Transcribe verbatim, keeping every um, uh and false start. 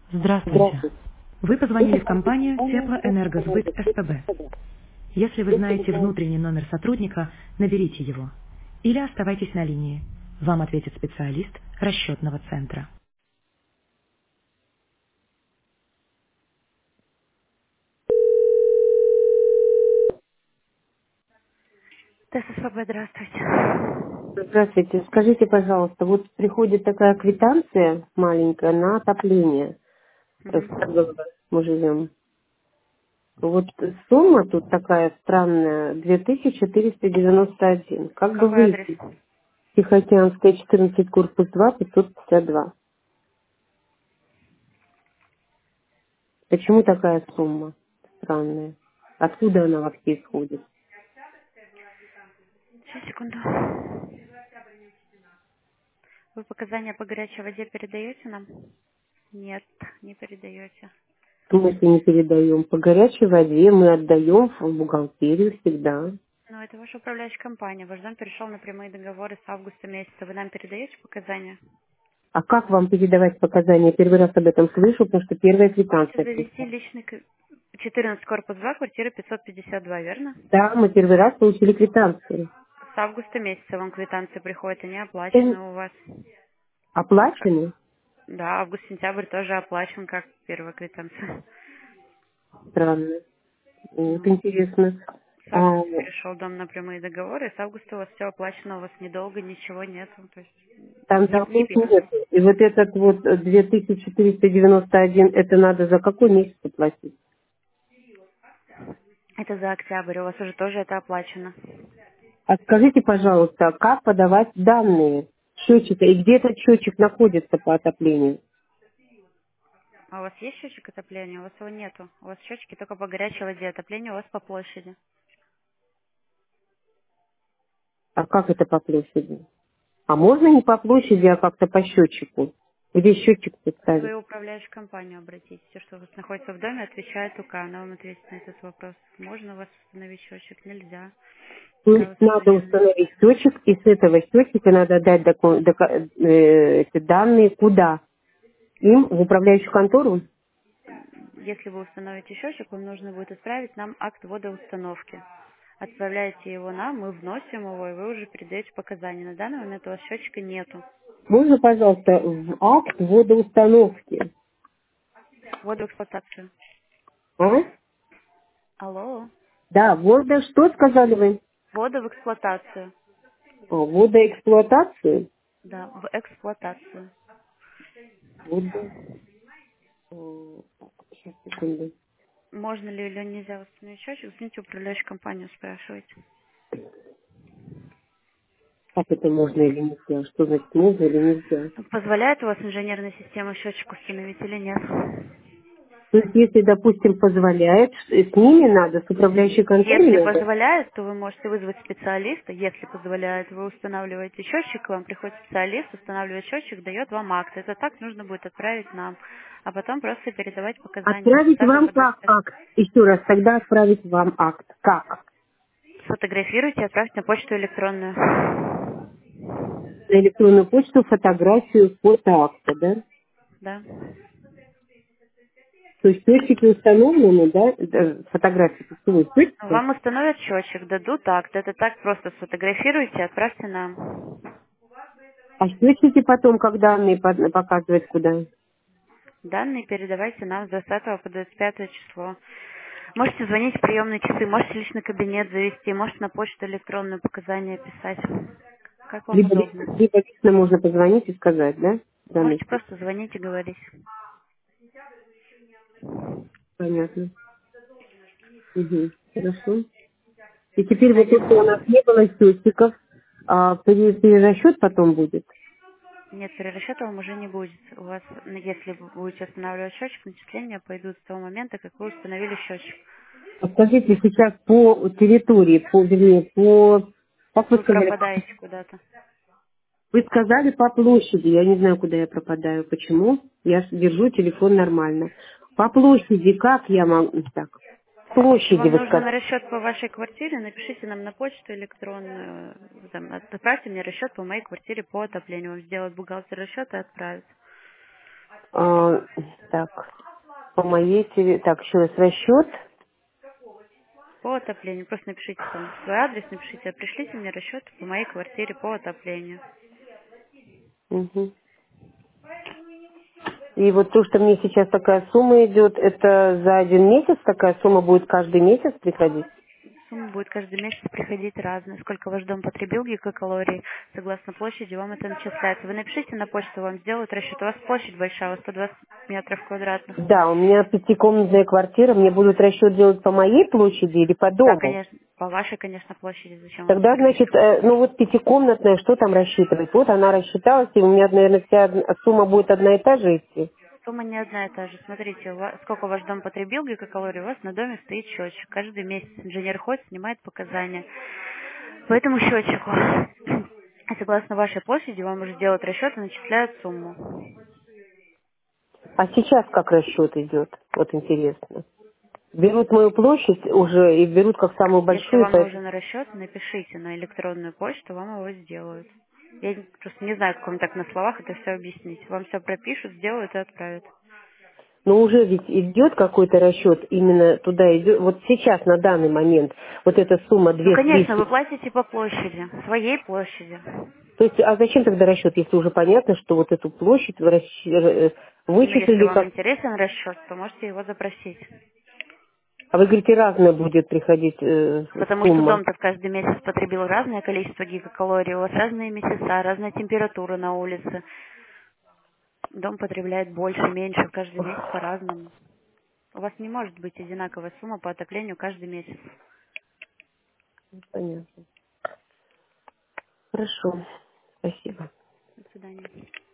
Здравствуйте. Здравствуйте. Вы Это позвонили в компанию Теплоэнергосбыт СПБ. Если вы Если вы знаете знаете, внутренний номер сотрудника, наберите его. Или оставайтесь на линии. Вам ответит специалист расчетного центра. ТССПБ, здравствуйте. здравствуйте, скажите, пожалуйста, вот приходит такая квитанция маленькая на отопление. В Мгм. Саргово мы живем. Вот сумма тут такая странная, две тысячи четыреста девяносто один. Как бы Какой адрес? выйти? Тихоокеанская, четырнадцать, корпус два, пятьсот пятьдесят два. Почему такая сумма странная? Откуда она вообще исходит? Сейчас, секунду. Вы показания по горячей воде передаете нам? Нет, не передаете. В смысле не передаем? По горячей воде мы отдаем в бухгалтерию всегда. Ну, это ваша управляющая компания. Ваш дом перешел на прямые договоры с августа месяца. Вы нам передаете показания? А как вам передавать показания? Первый раз об этом слышу, потому что первая Можете квитанция завести пришла. личный к- четырнадцать корпус два, квартира пятьсот пятьдесят два, верно? Да, мы первый раз получили квитанцию. С августа месяца вам квитанции приходят, они Это оплачены у вас. Как- оплачены? Да, август-сентябрь тоже оплачен как первая квитанция. Странно. Вот Ну, интересно. с А, августа перешел дом на прямые договоры, с августа у вас все оплачено, у вас недолго, ничего нету. То есть там не, не долгов пишут. нет. И вот этот вот две тысячи четыреста девяносто один, это надо за какой месяц платить? Это за октябрь, у вас уже тоже это оплачено. А скажите, пожалуйста, как подавать данные счетчика и где этот счетчик находится по отоплению? А у вас есть счетчик отопления? У вас его нету. У вас счетчики только по горячей воде, отопление у вас по площади. А как это по площади? А можно не по площади, а как-то по счетчику? Где счетчик В поставить? свою управляющую компанию обратитесь. Все, что у вас находится в доме, отвечает УК. Она вам ответит на этот вопрос. Можно у вас установить счетчик? Нельзя. То Такая есть вот надо инженерная установить система. счетчик, и с этого счетчика надо дать доку- дока- э, эти данные куда? Им в управляющую контору? Если вы установите счетчик, вам нужно будет отправить нам акт водоустановки. Отправляете его нам, мы вносим его, и вы уже передаете показания. На данный момент у вас счетчика нету. Можно, пожалуйста, в акт водоустановки? Воду в эксплуатацию. А? Алло. Да, водо, что сказали вы? Воду в эксплуатацию. А, водоэксплуатацию? Да, в эксплуатацию. Водо... э, Сейчас, секунду. Можно ли или нельзя установить счетчик? Звоните в управляющую компанию, спрашивайте. Как это можно или нельзя? Что значит можно или нельзя? Позволяет у вас инженерная система счетчик установить или нет? То есть, если, допустим, позволяет, с ними надо, с управляющей конторой Если надо? позволяет, то вы можете вызвать специалиста. Если позволяет, вы устанавливаете счетчик, к вам приходит специалист, устанавливает счетчик, дает вам акт. Это так нужно будет отправить нам. А потом просто передавать показания с Отправить двадцатого вам по двадцать как пятое. акт? Еще раз, тогда отправить вам акт. Как? Сфотографируйте и отправьте на почту электронную. На электронную почту фотографию фото акта, да? Да. То есть счетчики установлены, да? Да, фотографии пустовой счетчика. Вам установят счетчик, дадут акт. Это так просто сфотографируйте и отправьте нам. А счетчики потом, как данные под- показывать куда? Данные передавайте нам с двадцатого по двадцать пятое число. Можете звонить в приемные часы, можете личный кабинет завести, можете на почту электронную показания писать. Как вам Либо, удобно. либо лично можно позвонить и сказать, да? Данные Можете счетчики. просто звонить и говорить. Понятно. Угу. Хорошо. И теперь вот то, что у нас Звоним. не было счетчиков, а пере- перерасчет потом будет. Нет, перерасчета вам уже не будет. У вас, ну, если вы будете устанавливать счетчик, начисления пойдут с того момента, как вы установили счетчик. А скажите, сейчас по территории, по, вернее, по, как вы Вы сказали, пропадаете куда-то. вы сказали по площади, я не знаю, куда я пропадаю, почему, я ж держу телефон нормально. По площади, как я могу, так, Если площади вам вы нужен сказали. расчет по вашей квартире, напишите нам на почту электронную. Там, отправьте мне расчет по моей квартире по отоплению. Вам сделают бухгалтер расчет и отправят. Так, по моей теле... Так, еще раз расчет. По отоплению. Просто напишите там свой адрес, напишите, а пришлите мне расчет по моей квартире по отоплению. Угу. И вот то, что мне сейчас такая сумма идет, это за один месяц такая сумма будет каждый месяц приходить? Сумма будет каждый месяц приходить разная. Сколько ваш дом потребил гигакалорий, согласно площади, вам это начисляется. Вы напишите на почту, вам сделают расчет. У вас площадь большая, у вас сто двадцать метров квадратных. Да, у меня пятикомнатная квартира, мне будут расчет делать по моей площади или по Да, дому? конечно, по вашей, конечно, площади. Зачем вам Тогда, значит, гигакалорий? э, ну вот пятикомнатная, что там рассчитывать? Вот она рассчиталась, и у меня, наверное, вся од- сумма будет одна и та же идти. Сумма не одна и та же. Смотрите, у вас, сколько ваш дом потребил гигакалорий, у вас на доме стоит счетчик. Каждый месяц инженер ходит, снимает показания. По этому счетчику, и согласно вашей площади, вам уже делают расчет и начисляют сумму. А сейчас как расчет идет? Вот интересно. Берут мою площадь уже и берут как самую Если большую, вам поэтому... нужен расчет, напишите на электронную почту, вам его сделают. Я просто не знаю, как вам так на словах это все объяснить. Вам все пропишут, сделают и отправят. Но уже ведь идет какой-то расчет, именно туда идет. Вот сейчас, на данный момент, вот эта сумма Ну, две конечно, тысячи. вы платите по площади, своей площади. То есть, а зачем тогда расчет, если уже понятно, что вот эту площадь вы расщ- э, Ну, если вычислили вам как... интересен расчет, то можете его запросить. А вы говорите, разная будет приходить э, Потому что сумма. дом-то в каждый месяц потребил разное количество гигакалорий, у вас разные месяца, разная температура на улице. Дом потребляет больше, меньше, каждый месяц по-разному. У вас не может быть одинаковая сумма по отоплению каждый месяц. Понятно. Хорошо. Спасибо. До свидания.